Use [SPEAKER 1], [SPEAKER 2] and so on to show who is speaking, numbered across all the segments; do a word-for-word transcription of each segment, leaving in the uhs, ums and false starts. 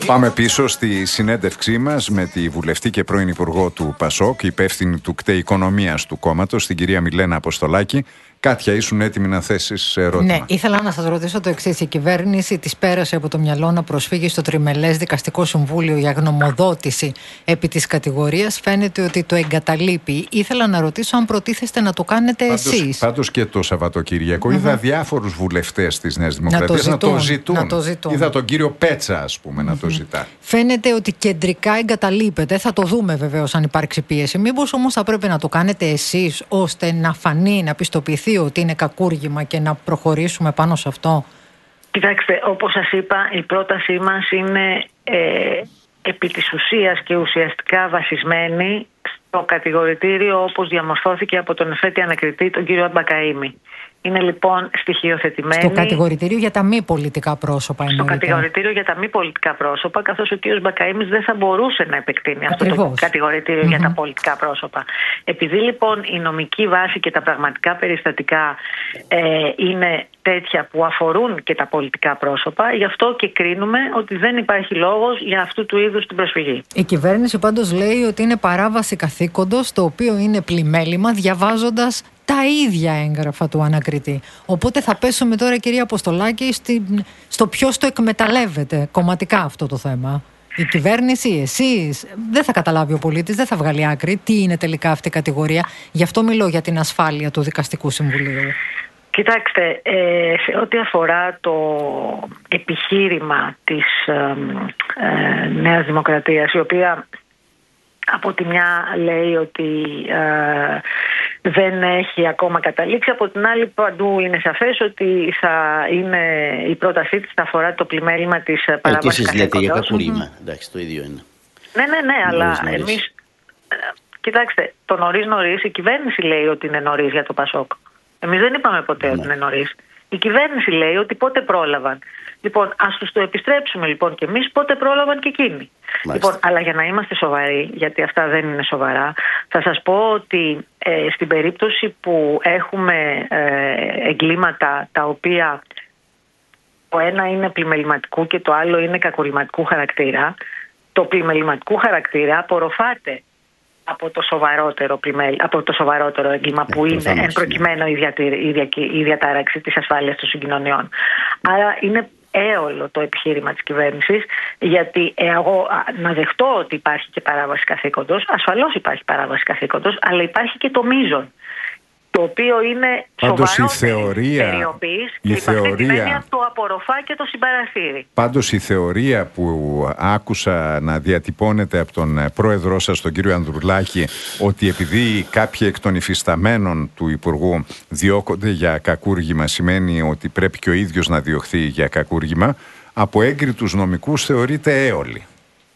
[SPEAKER 1] Πάμε πίσω στη συνέντευξή μας με τη βουλευτή και πρώην Υπουργό του Πασόκ, υπεύθυνη του ΚΤΕ Οικονομίας του κόμματος, την κυρία Μιλένα Αποστολάκη. Κάτια, ήσουν έτοιμη να θέσεις ερώτημα?
[SPEAKER 2] Ναι, ήθελα να σας ρωτήσω το εξής. Η κυβέρνηση της πέρασε από το μυαλό να προσφύγει στο Τριμελές Δικαστικό Συμβούλιο για γνωμοδότηση επί της κατηγορίας. Φαίνεται ότι το εγκαταλείπει. Ήθελα να ρωτήσω αν προτίθεστε να το κάνετε
[SPEAKER 1] πάντως,
[SPEAKER 2] εσείς.
[SPEAKER 1] Πάντως και το Σαββατοκύριακο mm-hmm. είδα διάφορους βουλευτές της Νέας Δημοκρατίας
[SPEAKER 2] να το,
[SPEAKER 1] να το ζητούν.
[SPEAKER 2] Να το ζητούν.
[SPEAKER 1] Είδα τον κύριο Πέτσα, ας πούμε, mm-hmm. να το ζητά.
[SPEAKER 2] Φαίνεται ότι κεντρικά εγκαταλείπεται. Θα το δούμε βεβαίως αν υπάρξει πίεση. Μήπως όμως θα πρέπει να το κάνετε εσείς ώστε να φανεί, να πιστοποιηθεί ότι είναι κακούργημα και να προχωρήσουμε πάνω σε αυτό?
[SPEAKER 3] Κοιτάξτε, όπως σας είπα, η πρότασή μας είναι ε, επί της ουσίας και ουσιαστικά βασισμένη στο κατηγορητήριο όπως διαμορφώθηκε από τον εφέτη ανακριτή, τον κύριο Μπακαΐμη. Είναι λοιπόν στοιχειοθετημένη.
[SPEAKER 2] Στο κατηγορητήριο για τα μη πολιτικά πρόσωπα, εννοείται.
[SPEAKER 3] Στο κατηγορητήριο για τα μη πολιτικά πρόσωπα, καθώς ο κύριος Μπακαΐμης δεν θα μπορούσε να επεκτείνει αυτό το κατηγορητήριο mm-hmm. για τα πολιτικά πρόσωπα. Επειδή λοιπόν η νομική βάση και τα πραγματικά περιστατικά ε, είναι τέτοια που αφορούν και τα πολιτικά πρόσωπα, γι' αυτό και κρίνουμε ότι δεν υπάρχει λόγος για αυτού του είδους την προσφυγή.
[SPEAKER 2] Η κυβέρνηση πάντως λέει ότι είναι παράβαση καθήκοντος, το οποίο είναι πλημέλημα, διαβάζοντας τα ίδια έγγραφα του ανακριτή. Οπότε θα πέσουμε τώρα, κυρία Αποστολάκη, στη, στο ποιος το εκμεταλλεύεται κομματικά αυτό το θέμα. Η κυβέρνηση, εσείς? Δεν θα καταλάβει ο πολίτης, δεν θα βγάλει άκρη τι είναι τελικά αυτή η κατηγορία. Γι' αυτό μιλώ για την ασφάλεια του Δικαστικού Συμβουλίου.
[SPEAKER 3] Κοιτάξτε, ε, σε ό,τι αφορά το επιχείρημα της ε, ε, Νέας Δημοκρατίας, η οποία από τη μια λέει ότι ε, δεν έχει ακόμα καταλήξει, από την άλλη παντού είναι σαφές ότι θα είναι, η πρότασή της θα αφορά το πλημέλημα της παράβασης καθήκοντος.
[SPEAKER 4] Και εσείς λέτε για κακούργημα, εντάξει, το ίδιο είναι.
[SPEAKER 3] Ναι, ναι, ναι, αλλά νωρίς, νωρίς. εμείς, κοιτάξτε, το νωρίς νωρίς, η κυβέρνηση λέει ότι είναι νωρίς για το Πασόκ. Εμείς δεν είπαμε ποτέ ναι. ότι είναι νωρίς. Η κυβέρνηση λέει ότι πότε πρόλαβαν. Λοιπόν, ας τους το επιστρέψουμε λοιπόν και εμείς πότε πρόλαβαν και εκείνοι. Λοιπόν, αλλά για να είμαστε σοβαροί, γιατί αυτά δεν είναι σοβαρά, θα σας πω ότι ε, στην περίπτωση που έχουμε ε, εγκλήματα τα οποία το ένα είναι πλημεληματικού και το άλλο είναι κακουργηματικού χαρακτήρα, το πλημεληματικού χαρακτήρα απορροφάται από το σοβαρότερο, πλημέλ, από το σοβαρότερο έγκλημα που είναι εν προκειμένου η, διατήρ, η, δια, η διατάραξη της ασφάλειας των συγκοινωνιών. Άρα είναι έολο το επιχείρημα της κυβέρνησης, γιατί εγώ να δεχτώ ότι υπάρχει και παράβαση καθήκοντος, ασφαλώς υπάρχει παράβαση καθήκοντος, αλλά υπάρχει και το μείζον, το οποίο είναι σοβαρότερη περιοποίηση και η θεωρία το απορροφά και το συμπαρασύρει.
[SPEAKER 1] Πάντως η θεωρία που άκουσα να διατυπώνεται από τον πρόεδρό σας, τον κύριο Ανδρουλάκη, ότι επειδή κάποιοι εκ των υφισταμένων του Υπουργού διώκονται για κακούργημα, σημαίνει ότι πρέπει και ο ίδιος να διωχθεί για κακούργημα, από έγκριτους νομικούς θεωρείται έολη.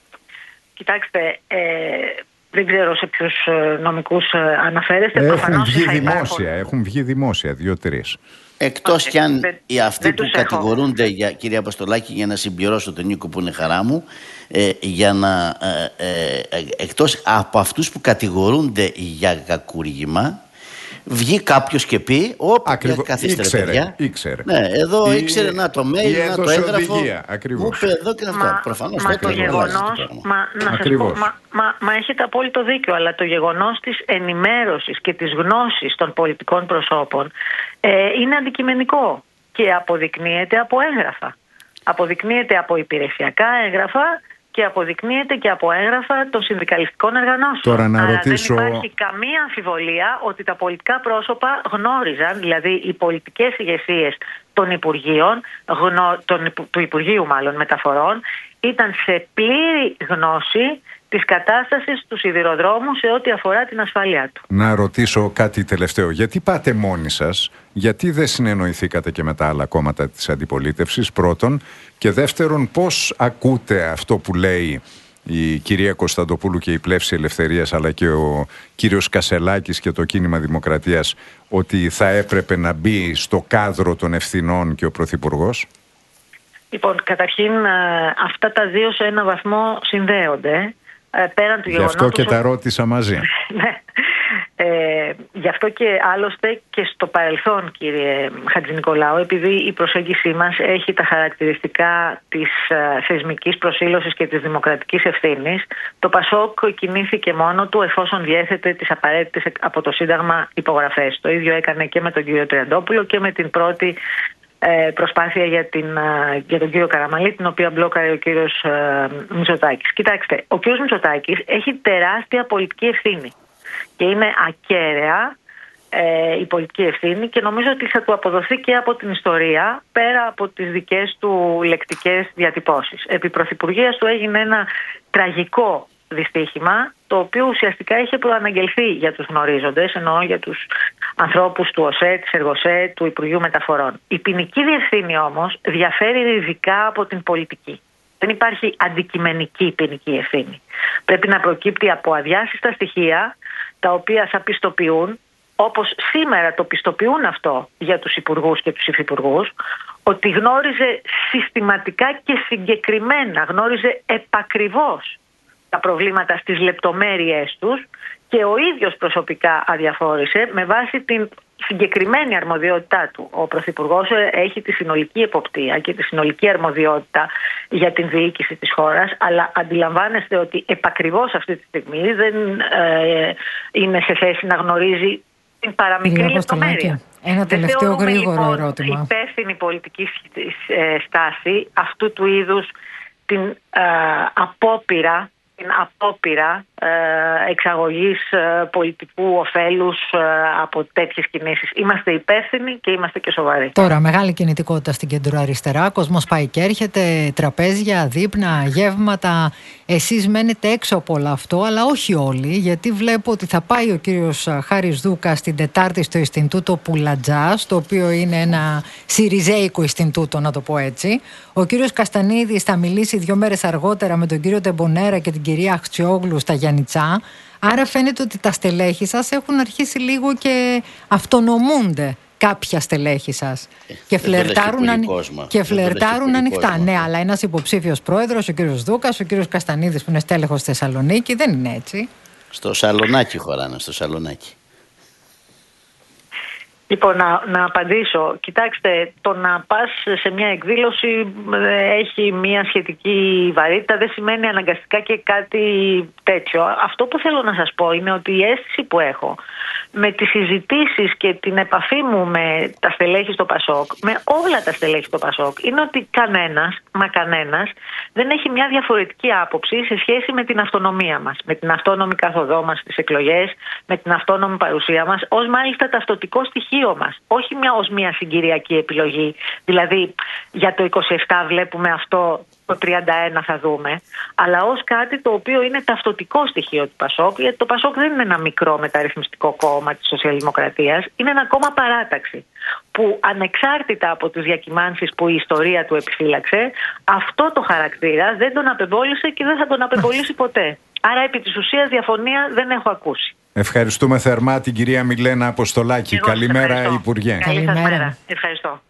[SPEAKER 3] Κοιτάξτε, ε, δεν ξέρω σε ποιους νομικούς αναφέρεστε.
[SPEAKER 1] Έχουν βγει δημόσια, έχουν βγει δημόσια, δύο-τρεις.
[SPEAKER 4] Εκτός κι αν οι αυτοί που κατηγορούνται, για, κυρία Αποστολάκη, για να συμπληρώσω τον Νίκο που είναι χαρά μου, ε, για να, ε, ε, εκτός από αυτούς που κατηγορούνται για κακούργημα, βγει κάποιος και πει, όπα, καθίστε ρε παιδιά.
[SPEAKER 1] Ήξερε.
[SPEAKER 4] Ναι, εδώ η, ήξερε να το mail, να το έγγραφο.
[SPEAKER 1] Ακριβώς.
[SPEAKER 4] Μου είπε εδώ και αυτά. Προφανώς
[SPEAKER 3] μα το γεγονός, μα, να σας πω, μα, μα, μα έχετε απόλυτο δίκιο, αλλά το γεγονός της ενημέρωσης και της γνώσης των πολιτικών προσώπων ε, είναι αντικειμενικό και αποδεικνύεται από έγγραφα. Αποδεικνύεται από υπηρεσιακά έγγραφα και αποδεικνύεται και από έγγραφα των συνδικαλιστικών οργανώσεων.
[SPEAKER 1] Τώρα να
[SPEAKER 3] Άρα
[SPEAKER 1] ρωτήσω...
[SPEAKER 3] δεν υπάρχει καμία αμφιβολία ότι τα πολιτικά πρόσωπα γνώριζαν, δηλαδή οι πολιτικές ηγεσίες των Υπουργείων, γνω... των... του Υπουργείου μάλλον Μεταφορών, ήταν σε πλήρη γνώση της κατάστασης του σιδηροδρόμου σε ό,τι αφορά την ασφάλειά του.
[SPEAKER 1] Να ρωτήσω κάτι τελευταίο. Γιατί πάτε μόνοι σας, γιατί δεν συνεννοηθήκατε και με τα άλλα κόμματα της αντιπολίτευσης, πρώτον, και δεύτερον, πώς ακούτε αυτό που λέει η κυρία Κωνσταντοπούλου και η Πλεύση Ελευθερίας, αλλά και ο κύριος Κασελάκης και το Κίνημα Δημοκρατίας, ότι θα έπρεπε να μπει στο κάδρο των ευθυνών και ο Πρωθυπουργός?
[SPEAKER 3] Λοιπόν, καταρχήν αυτά τα δύο σε ένα βαθμό συνδέονται. Πέραν του
[SPEAKER 1] Γι' αυτό και
[SPEAKER 3] ότι...
[SPEAKER 1] τα ρώτησα μαζί.
[SPEAKER 3] Ναι. Ε, γι' αυτό και άλλωστε και στο παρελθόν, κύριε Χατζηνικολάου, επειδή η προσέγγιση μας έχει τα χαρακτηριστικά της ε, θεσμικής προσήλωσης και της δημοκρατικής ευθύνης, το Πασόκ κινήθηκε μόνο του εφόσον διέθετε τις απαραίτητες από το Σύνταγμα υπογραφές. Το ίδιο έκανε και με τον κύριο Τριαντόπουλο και με την πρώτη ε, προσπάθεια για, την, ε, για τον κύριο Καραμανλή, την οποία μπλόκαρε ο κύριος ε, Μητσοτάκης. Κοιτάξτε, ο κύριος Μητσοτάκης έχει τεράστια πολιτική ευθύνη. Και είναι ακέραια ε, η πολιτική ευθύνη και νομίζω ότι θα του αποδοθεί και από την ιστορία πέρα από τις δικές του λεκτικές διατυπώσεις. Επί πρωθυπουργίας του έγινε ένα τραγικό δυστύχημα, το οποίο ουσιαστικά είχε προαναγγελθεί για τους γνωρίζοντες, εννοώ για τους ανθρώπους του ΟΣΕ, της ΕΡΓΟΣΕ, του Υπουργείου Μεταφορών. Η ποινική διευθύνη όμως διαφέρει ριζικά από την πολιτική. Δεν υπάρχει αντικειμενική ποινική ευθύνη. Πρέπει να προκύπτει από αδιάσυστα στοιχεία, τα οποία θα πιστοποιούν, όπως σήμερα το πιστοποιούν αυτό για τους υπουργούς και τους υφυπουργούς, ότι γνώριζε συστηματικά και συγκεκριμένα, γνώριζε επακριβώς τα προβλήματα στις λεπτομέρειές τους και ο ίδιος προσωπικά αδιαφόρησε με βάση την συγκεκριμένη αρμοδιότητά του. Ο Πρωθυπουργός έχει τη συνολική εποπτεία και τη συνολική αρμοδιότητα για την διοίκηση της χώρας, αλλά αντιλαμβάνεστε ότι επακριβώς αυτή τη στιγμή δεν ε, είναι σε θέση να γνωρίζει την παραμικρή λεπτομέρεια.
[SPEAKER 2] Ένα τελευταίο γρήγορο
[SPEAKER 3] λοιπόν,
[SPEAKER 2] ερώτημα.
[SPEAKER 3] Υπεύθυνη πολιτική στάση αυτού του είδους την ε, απόπειρα την απόπειρα ε, εξαγωγής ε, πολιτικού ωφέλους ε, από τέτοιες κινήσεις. Είμαστε υπεύθυνοι και είμαστε και σοβαροί.
[SPEAKER 2] Τώρα, μεγάλη κινητικότητα στην κεντροαριστερά. Κόσμος πάει και έρχεται, τραπέζια, δείπνα, γεύματα. Εσείς μένετε έξω από όλο αυτό, αλλά όχι όλοι, γιατί βλέπω ότι θα πάει ο κύριος Χάρης Δούκας την Τετάρτη στο Ινστιτούτο Πουλατζάς, το οποίο είναι ένα σιριζέικο Ινστιτούτο, να το πω έτσι. Ο κύριος Καστανίδης θα μιλήσει δύο μέρες αργότερα με τον κύριο Τεμπονέρα και την κυρία Αχτσιόγλου στα Γιαννιτσά. Άρα φαίνεται ότι τα στελέχη σας έχουν αρχίσει λίγο και αυτονομούνται κάποια στελέχη σας. Ε, και φλερτάρουν, αν... και φλερτάρουν ανοιχτά. Ναι, αλλά ένας υποψήφιος πρόεδρος, ο κύριος Δούκας, ο κύριος Καστανίδης που είναι στέλεχος στη Θεσσαλονίκη, δεν είναι έτσι.
[SPEAKER 4] Στο Σαλονάκι χωράνε, στο Σαλονάκι.
[SPEAKER 3] Λοιπόν, να, να απαντήσω. Κοιτάξτε, το να πας σε μια εκδήλωση έχει μια σχετική βαρύτητα, δεν σημαίνει αναγκαστικά και κάτι τέτοιο. Αυτό που θέλω να σας πω είναι ότι η αίσθηση που έχω με τις συζητήσεις και την επαφή μου με τα στελέχη στο Πασόκ, με όλα τα στελέχη στο Πασόκ, είναι ότι κανένας, μα κανένας, δεν έχει μια διαφορετική άποψη σε σχέση με την αυτονομία μας, με την αυτόνομη καθοδό μας στις εκλογές, με την αυτόνομη παρουσία μας, ως μάλιστα ταυτοτικό στοιχείο μας, όχι μια, ως μια συγκυριακή επιλογή. Δηλαδή, για το είκοσι επτά βλέπουμε αυτό, το τριάντα ένα θα δούμε, αλλά ως κάτι το οποίο είναι ταυτοτικό στοιχείο του Πασόκ, γιατί το Πασόκ δεν είναι ένα μικρό μεταρρυθμιστικό κόμμα της Σοσιαλδημοκρατίας, είναι ένα κόμμα παράταξη, που ανεξάρτητα από τις διακυμάνσεις που η ιστορία του επιφύλαξε, αυτό το χαρακτήρα δεν τον απεμπόλησε και δεν θα τον απεμπολίσει ποτέ. Άρα επί της ουσίας διαφωνία δεν έχω ακούσει.
[SPEAKER 1] Ευχαριστούμε θερμά την κυρία Μιλένα Αποστολάκη. Εγώ Καλημέρα, Υπουργέ.
[SPEAKER 3] Καλημέρα. Ευχαριστώ.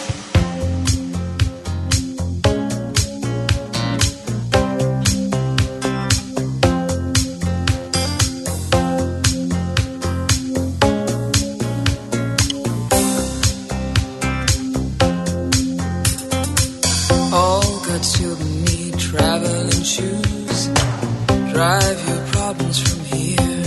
[SPEAKER 5] All goods you need, traveling shoes, drive your problems from here.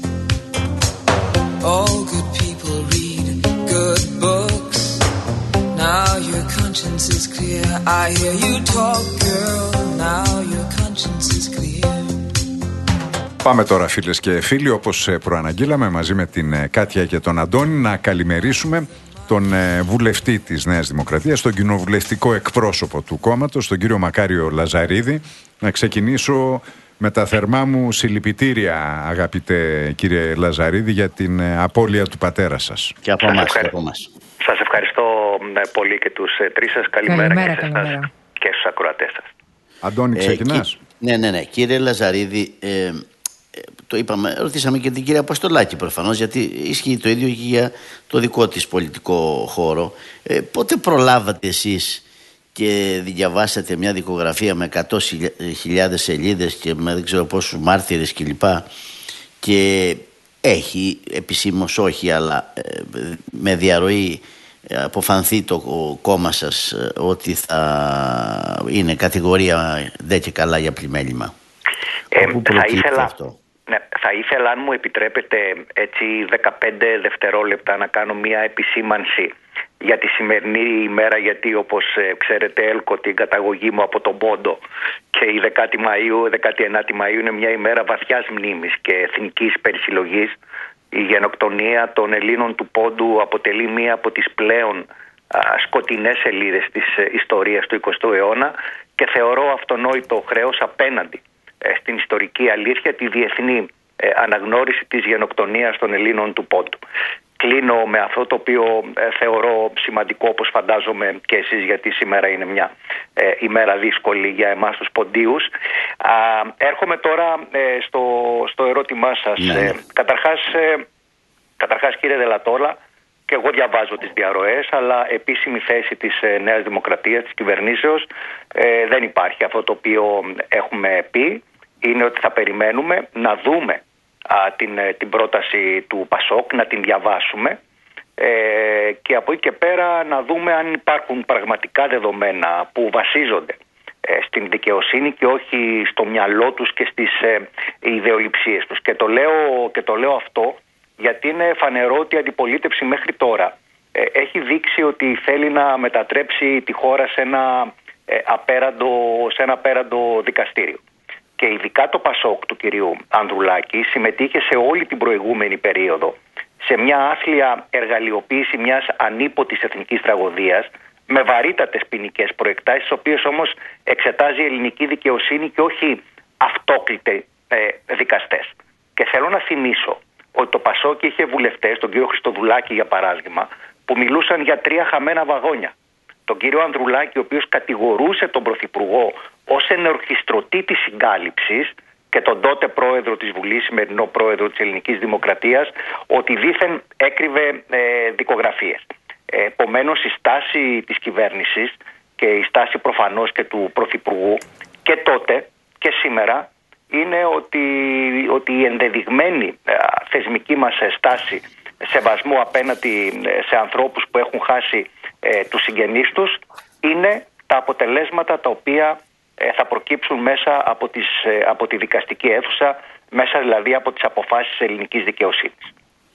[SPEAKER 5] All good people read good books. Now your conscience is clear. I hear you talk, girl. Now your conscience is clear.
[SPEAKER 1] Πάμε τώρα, φίλες και φίλοι, όπως προαναγγείλαμε μαζί με την Κάτια και τον Αντώνη, να καλημερίσουμε τον βουλευτή της Νέας Δημοκρατίας, τον κοινοβουλευτικό εκπρόσωπο του κόμματος, τον κύριο Μακάριο Λαζαρίδη. Να ξεκινήσω με τα θερμά μου συλληπιτήρια, αγαπητέ κύριε Λαζαρίδη, για την απώλεια του πατέρα σας.
[SPEAKER 4] Και από εμάς, και από εμάς.
[SPEAKER 6] Σας ευχαριστώ πολύ και τους τρεις σας. Καλημέρα, καλημέρα και σε εσάς και στους ακροατές σας.
[SPEAKER 1] Αντώνη, ξεκινάς.
[SPEAKER 4] Ε, ναι, ναι, ναι. Κύριε Λαζαρίδη, ε, το είπαμε, ρωτήσαμε και την κυρία Αποστολάκη προφανώς, γιατί ισχύει το ίδιο και για το δικό της πολιτικό χώρο. Ε, πότε προλάβατε εσείς και διαβάσατε μια δικογραφία με εκατό χιλιάδες σελίδες και με δεν ξέρω πόσους μάρτυρες κλπ. Και έχει, επισήμως όχι, αλλά ε, με διαρροή ε, αποφανθεί το κόμμα σας ε, ότι θα είναι κατηγορία δε και καλά για πλημέλημα?
[SPEAKER 6] Ε, θα ήθελα, αυτό? Ναι, θα ήθελα, αν μου επιτρέπετε, έτσι δεκαπέντε δευτερόλεπτα να κάνω μια επισήμανση για τη σημερινή ημέρα, γιατί όπως ε, ξέρετε έλκω την καταγωγή μου από τον Πόντο και η δέκατη Μαΐου, δέκατη ένατη Μαΐου είναι μια ημέρα βαθιάς μνήμης και εθνικής περισυλλογής. Η γενοκτονία των Ελλήνων του Πόντου αποτελεί μία από τις πλέον α, σκοτεινές σελίδες της ε, ιστορίας του εικοστού αιώνα και θεωρώ αυτονόητο χρέος απέναντι ε, στην ιστορική αλήθεια τη διεθνή ε, αναγνώριση της γενοκτονίας των Ελλήνων του Πόντου. Κλείνω με αυτό το οποίο ε, θεωρώ σημαντικό, όπως φαντάζομαι και εσείς, γιατί σήμερα είναι μια ε, ημέρα δύσκολη για εμάς τους Ποντίους. Α, έρχομαι τώρα ε, στο, στο ερώτημά σας. Ναι. Ε, καταρχάς, ε, καταρχάς, κύριε Δελατόλα, και εγώ διαβάζω τις διαρροές, αλλά επίσημη θέση της ε, Νέας Δημοκρατίας, της κυβερνήσεως, ε, δεν υπάρχει. Αυτό το οποίο έχουμε πει είναι ότι θα περιμένουμε να δούμε Α, την, την πρόταση του Πασόκ, να την διαβάσουμε ε, και από εκεί και πέρα να δούμε αν υπάρχουν πραγματικά δεδομένα που βασίζονται ε, στην δικαιοσύνη και όχι στο μυαλό τους και στις ε, ιδεολειψίες τους. Και το, λέω, και το λέω αυτό γιατί είναι φανερό ότι η αντιπολίτευση μέχρι τώρα ε, έχει δείξει ότι θέλει να μετατρέψει τη χώρα σε ένα, ε, απέραντο, σε ένα απέραντο δικαστήριο. Και ειδικά το Πασόκ του κυρίου Ανδρουλάκη συμμετείχε σε όλη την προηγούμενη περίοδο σε μια άθλια εργαλειοποίηση μιας ανίποτης εθνικής τραγωδίας με βαρύτατες ποινικές προεκτάσεις, τις οποίες όμως εξετάζει η ελληνική δικαιοσύνη και όχι αυτόκλητοι ε, δικαστές. Και θέλω να θυμίσω ότι το Πασόκ είχε βουλευτές, τον κύριο Χριστοδουλάκη για παράδειγμα, που μιλούσαν για τρία χαμένα βαγόνια. Τον κύριο Ανδρουλάκη, ο οποίος κατηγορούσε τον Πρωθυπουργό ως ενορχιστρωτή της συγκάλυψης, και τον τότε πρόεδρο της Βουλής, σημερινό πρόεδρο της Ελληνικής Δημοκρατίας, ότι δήθεν έκρυβε ε, δικογραφίες. Ε, επομένως, η στάση της κυβέρνησης και η στάση προφανώς και του Πρωθυπουργού και τότε και σήμερα είναι ότι, ότι η ενδεδειγμένη ε, θεσμική μας στάση σεβασμού απέναντι σε ανθρώπους που έχουν χάσει ε, τους συγγενείς τους είναι τα αποτελέσματα τα οποία ε, θα προκύψουν μέσα από, τις, ε, από τη δικαστική αίθουσα, μέσα δηλαδή από τις αποφάσεις της ελληνικής δικαιοσύνης.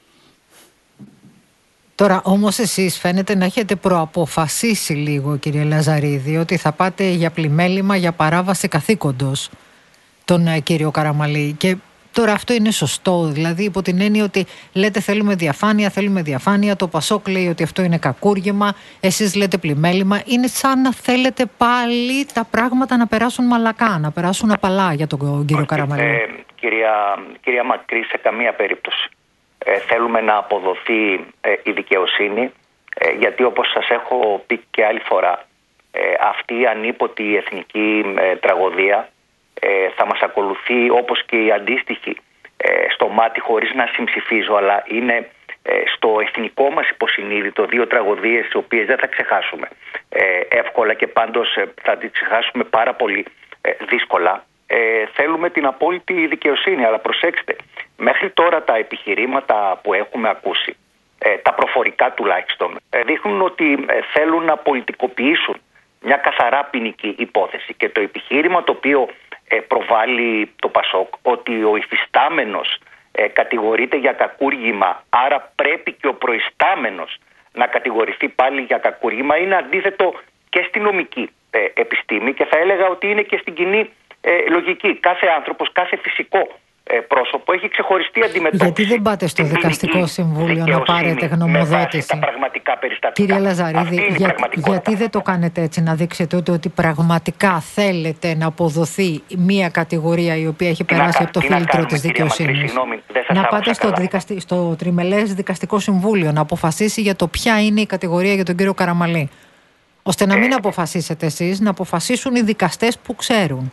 [SPEAKER 2] Τώρα όμως εσείς φαίνεται να έχετε προαποφασίσει λίγο, κύριε Λαζαρίδη, ότι θα πάτε για πλημέλημα, για παράβαση καθήκοντος τον ε, κύριο Καραμαλή. Και τώρα αυτό είναι σωστό, δηλαδή υπό την έννοια ότι λέτε θέλουμε διαφάνεια, θέλουμε διαφάνεια, το Πασόκ λέει ότι αυτό είναι κακούργημα, εσείς λέτε πλημέλημα. Είναι σαν να θέλετε πάλι τα πράγματα να περάσουν μαλακά, να περάσουν απαλά για τον κύριο Καραμαλή.
[SPEAKER 6] Ε, κυρία, κυρία Μακρύ, σε καμία περίπτωση. Ε, θέλουμε να αποδοθεί ε, η δικαιοσύνη, ε, γιατί όπως σας έχω πει και άλλη φορά, ε, αυτή η ανίποτη εθνική ε, τραγωδία Ε, θα μας ακολουθεί όπως και η αντίστοιχη ε, στο μάτι, χωρίς να συμψηφίζω, αλλά είναι ε, στο εθνικό μας υποσυνείδητο δύο τραγωδίες τις οποίες δεν θα ξεχάσουμε ε, εύκολα και πάντως ε, θα τις ξεχάσουμε πάρα πολύ ε, δύσκολα. Ε, θέλουμε την απόλυτη δικαιοσύνη, αλλά προσέξτε, μέχρι τώρα τα επιχειρήματα που έχουμε ακούσει, ε, τα προφορικά τουλάχιστον, ε, δείχνουν ότι ε, θέλουν να πολιτικοποιήσουν μια καθαρά ποινική υπόθεση, και το επιχείρημα το οποίο προβάλλει το Πασόκ, ότι ο υφιστάμενος ε, κατηγορείται για κακούργημα, άρα πρέπει και ο προϊστάμενος να κατηγορηθεί πάλι για κακούργημα, είναι αντίθετο και στη νομική ε, επιστήμη, και θα έλεγα ότι είναι και στην κοινή ε, λογική. Κάθε άνθρωπος, κάθε φυσικό ε, πρόσωπο έχει ξεχωριστή αντιμετώπιση.
[SPEAKER 2] Γιατί δεν πάτε στο Δικαστικό Συμβούλιο να πάρετε γνωμοδότηση?
[SPEAKER 6] Τα πραγματικά περιστατικά.
[SPEAKER 2] Κύριε Λαζαρίδη, για, γιατί δεν το κάνετε έτσι, να δείξετε ότι, ότι πραγματικά θέλετε να αποδοθεί μια κατηγορία η οποία έχει περάσει να, από το φίλτρο της δικαιοσύνης? Να πάτε στο, δικαστι... στο τριμελές Δικαστικό Συμβούλιο να αποφασίσει για το ποια είναι η κατηγορία για τον κύριο Καραμαλή, ώστε να μην ε... αποφασίσετε εσείς, να αποφασίσουν οι δικαστές που ξέρουν.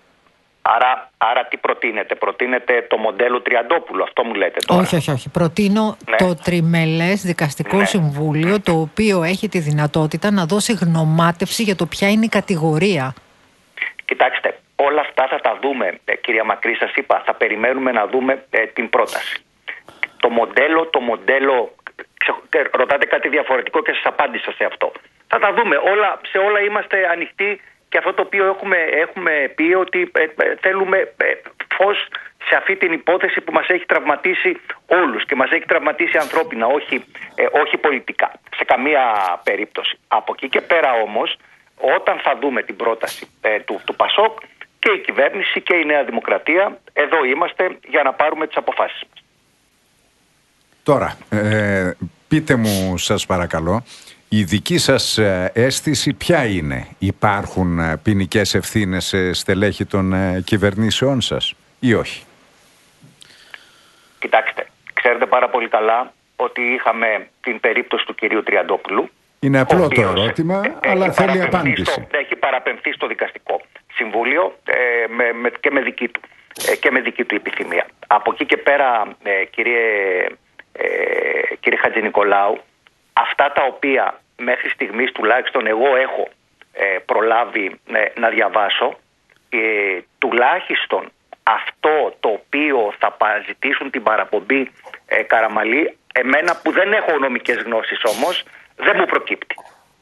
[SPEAKER 6] Άρα, άρα τι προτείνετε? Προτείνετε το μοντέλο Τριαντόπουλου, αυτό μου λέτε τώρα?
[SPEAKER 2] Όχι, όχι, όχι. Προτείνω ναι. το τριμελές Δικαστικό ναι. Συμβούλιο, το οποίο έχει τη δυνατότητα να δώσει γνωμάτευση για το ποια είναι η κατηγορία.
[SPEAKER 6] Κοιτάξτε, όλα αυτά θα τα δούμε, κυρία Μακρύ, σας είπα, θα περιμένουμε να δούμε ε, την πρόταση. το μοντέλο, το μοντέλο, ρωτάτε κάτι διαφορετικό και σας απάντησα σε αυτό. Θα τα δούμε. Όλα, σε όλα είμαστε ανοιχτοί και αυτό το οποίο έχουμε, έχουμε πει ότι ε, ε, θέλουμε ε, φως σε αυτή την υπόθεση που μας έχει τραυματίσει όλους και μας έχει τραυματίσει ανθρώπινα, όχι, ε, όχι πολιτικά, σε καμία περίπτωση. Από εκεί και πέρα όμως, όταν θα δούμε την πρόταση ε, του, του Πασόκ, και η κυβέρνηση και η Νέα Δημοκρατία, εδώ είμαστε για να πάρουμε τις αποφάσεις μας.
[SPEAKER 1] Τώρα, ε, πείτε μου σας παρακαλώ, η δική σας αίσθηση ποια είναι? Υπάρχουν ποινικές ευθύνες σε στελέχη των κυβερνήσεών σας ή όχι?
[SPEAKER 6] Κοιτάξτε, ξέρετε πάρα πολύ καλά ότι είχαμε την περίπτωση του κυρίου Τριαντόπουλου.
[SPEAKER 1] Είναι απλό το ερώτημα, ε, αλλά θέλει απάντηση.
[SPEAKER 6] Στο, έχει παραπεμφθεί στο δικαστικό συμβούλιο ε, με, με, και, με δική του, ε, και με δική του επιθυμία. Από εκεί και πέρα, ε, κύριε, ε, κύριε Χατζηνικολάου, αυτά τα οποία μέχρι στιγμής τουλάχιστον εγώ έχω ε, προλάβει ε, να διαβάσω, ε, τουλάχιστον αυτό το οποίο θα ζητήσουν την παραπομπή ε, Καραμαλή, εμένα που δεν έχω νομικές γνώσεις όμως, δεν μου προκύπτει.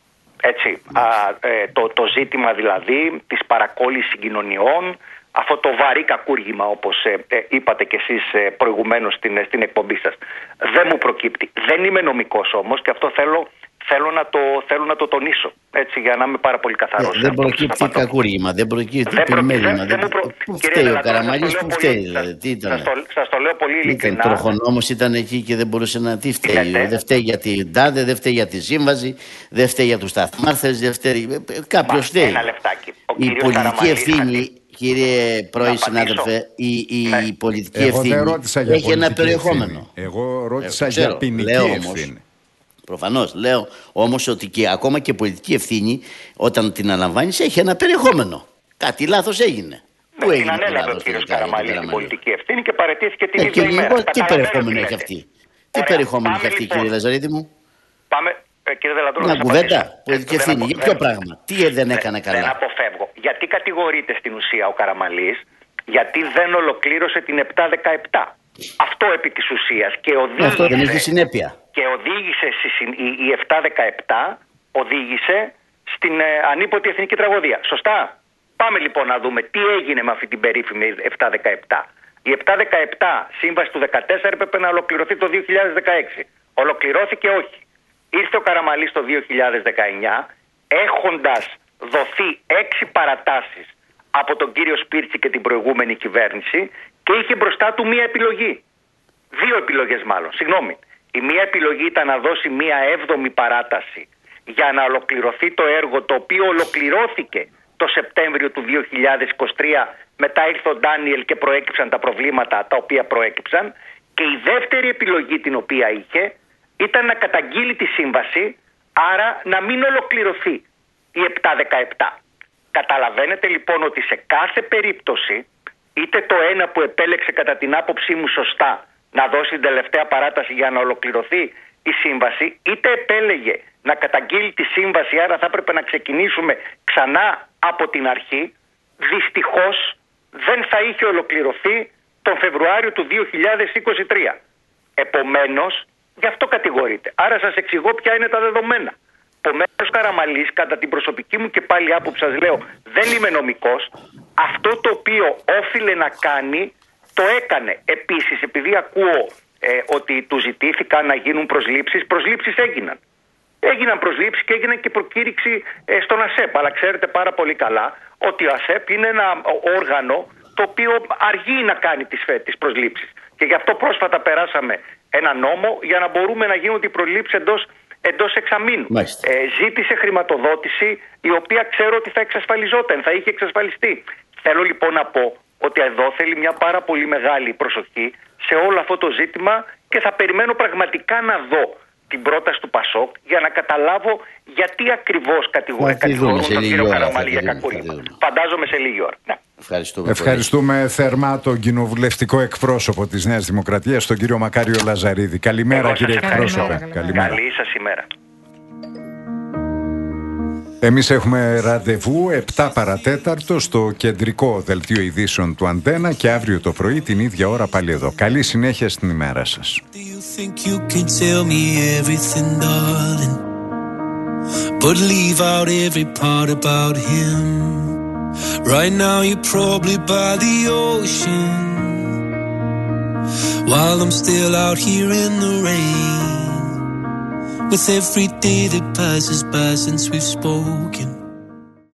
[SPEAKER 6] Έτσι, α, ε, το, το ζήτημα δηλαδή της παρακόλλησης συγκοινωνιών, αυτό το βαρύ κακούργημα όπως ε, ε, είπατε κι εσείς ε, προηγουμένως στην, στην εκπομπή σας, δεν μου προκύπτει. Δεν είμαι νομικός όμως και αυτό θέλω, θέλω, να, το, θέλω να το τονίσω, έτσι, για να είμαι πάρα πολύ καθαρός.
[SPEAKER 4] Ε, δεν προκύπτει κακούργημα, δεν προκύπτει επιμέλημα. Πού φταίει ο Καραμαλής, πού φταίει δηλαδή, τι ήταν?
[SPEAKER 6] Σας το, σας το λέω πολύ ειλικρινά.
[SPEAKER 4] Ήταν τροχονόμος, ήταν εκεί και δεν μπορούσε να τι φταίει. Δεν φταίει για την τάδε, δεν φταίει για τη σύμβαση, δεν φταίει για τους σταθμάρχες, δεν φταίει. Κάποιος φταίει.
[SPEAKER 6] Ένα λεπτάκι.
[SPEAKER 4] Η πολιτική ευθύνη, κύριε πρώην συνάδελφε, η, η ναι. πολιτική
[SPEAKER 1] Εγώ
[SPEAKER 4] ευθύνη έχει ένα περιεχόμενο.
[SPEAKER 1] Εγώ ρώτησα Εγώ για ποινική ευθύνη.
[SPEAKER 4] Προφανώς. Λέω όμως ότι και ακόμα και πολιτική ευθύνη, όταν την αναλαμβάνεις, έχει ένα περιεχόμενο. Κάτι λάθος έγινε.
[SPEAKER 6] Ναι, Πού έγινε? Την ανέλαβε ο κύριος Καραμαλής την πολιτική ευθύνη και παραιτήθηκε την ε, ίδια
[SPEAKER 4] και
[SPEAKER 6] ημέρα.
[SPEAKER 4] Τι περιεχόμενο έχει αυτή? Τι περιεχόμενο έχει αυτή, κύριε Λαζαρίδη μου?
[SPEAKER 6] Πάμε. Κύριε Δελατρό,
[SPEAKER 4] μια κουβέντα, πολιτική ευθύνη. Για ποιο πράγμα? Τι δεν έκανε καλά?
[SPEAKER 6] Δεν αποφεύγω. Γιατί κατηγορείται στην ουσία ο Καραμαλής? Γιατί δεν ολοκλήρωσε την επτά δεκαεπτά. Αυτό επί της ουσίας. Και οδήγησε,
[SPEAKER 4] αυτό δεν έχει συνέπεια.
[SPEAKER 6] Και οδήγησε η, η επτά δεκαεπτά οδήγησε στην ε, ανίποτη εθνική τραγωδία. Σωστά? Πάμε λοιπόν να δούμε τι έγινε με αυτή την περίφημη επτά δεκαεπτά. Η επτά δεκαεπτά σύμβαση του δεκατέσσερα έπρεπε να ολοκληρωθεί το δύο χιλιάδες δεκαέξι. Ολοκληρώθηκε όχι. Ήρθε ο Καραμαλής το δύο χιλιάδες δεκαεννιά έχοντας δοθεί έξι παρατάσεις από τον κύριο Σπίρτση και την προηγούμενη κυβέρνηση και είχε μπροστά του μία επιλογή. Δύο επιλογές μάλλον, συγγνώμη. Η μία επιλογή ήταν να δώσει μία έβδομη παράταση για να ολοκληρωθεί το έργο, το οποίο ολοκληρώθηκε το Σεπτέμβριο του δύο χιλιάδες είκοσι τρία. Μετά ήρθε ο Ντάνιελ και προέκυψαν τα προβλήματα τα οποία προέκυψαν. Και η δεύτερη επιλογή την οποία είχε ήταν να καταγγείλει τη σύμβαση, άρα να μην ολοκληρωθεί η επτά δεκαεπτά. Καταλαβαίνετε λοιπόν ότι σε κάθε περίπτωση, είτε το ένα που επέλεξε κατά την άποψή μου σωστά να δώσει την τελευταία παράταση για να ολοκληρωθεί η σύμβαση, είτε επέλεγε να καταγγείλει τη σύμβαση, άρα θα έπρεπε να ξεκινήσουμε ξανά από την αρχή, δυστυχώς δεν θα είχε ολοκληρωθεί τον Φεβρουάριο του δύο χιλιάδες είκοσι τρία. Επομένως, γι' αυτό κατηγορείται. Άρα σας εξηγώ ποια είναι τα δεδομένα. Επομένως, Καραμαλής, κατά την προσωπική μου και πάλι άποψη σας λέω, δεν είμαι νομικός, αυτό το οποίο όφιλε να κάνει, το έκανε. Επίσης, επειδή ακούω ε, ότι του ζητήθηκαν να γίνουν προσλήψεις, προσλήψεις έγιναν. Έγιναν προσλήψεις και έγινε και προκήρυξη ε, στον ΑΣΕΠ. Αλλά ξέρετε πάρα πολύ καλά ότι ο ΑΣΕΠ είναι ένα όργανο το οποίο αργεί να κάνει τις, τις προσλήψεις. Και γι' αυτό πρόσφατα περάσαμε ένα νόμο για να μπορούμε να γίνονται οι προσλήψεις εντός, εντός εξαμήνου. Ε, ζήτησε χρηματοδότηση η οποία ξέρω ότι θα εξασφαλιζόταν, θα είχε εξασφαλιστεί. Θέλω λοιπόν να πω ότι εδώ θέλει μια πάρα πολύ μεγάλη προσοχή σε όλο αυτό το ζήτημα και θα περιμένω πραγματικά να δω την πρόταση του Πασόκ για να καταλάβω γιατί ακριβώς κατηγορούν τον κύριο Καραμαλή για κακούργημα. Φαντάζομαι σε λίγη ώρα. Ναι.
[SPEAKER 1] Ευχαριστούμε, Ευχαριστούμε θερμά τον κοινοβουλευτικό εκπρόσωπο της Νέας Δημοκρατίας, τον κύριο Μακάριο Λαζαρίδη. Καλημέρα, κύριε εκπρόσωπε.
[SPEAKER 6] Καλημέρα. Καλή σας ημέρα.
[SPEAKER 1] Εμείς έχουμε ραντεβού επτά παρατέταρτο στο κεντρικό δελτίο ειδήσεων του Αντένα και αύριο το πρωί την ίδια ώρα πάλι εδώ. Καλή συνέχεια στην ημέρα σας. But leave out every part about him. Right now you're probably by the ocean, while I'm still out here in the rain. With every day that passes by since we've spoken,